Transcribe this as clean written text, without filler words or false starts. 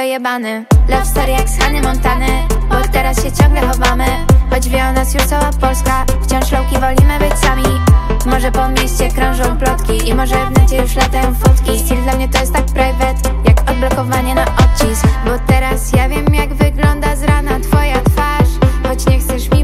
pojebany. Love story jak z Hany Montany, bo teraz się ciągle chowamy. Choć wie o nas już cała Polska, wciąż lowki wolimy być sami. Może po mieście krążą plotki i może w necie już latają fotki. Styl dla mnie to jest tak private, jak odblokowanie na odcisk. Bo teraz ja wiem, jak wygląda z rana twoja twarz. Choć nie chcesz mi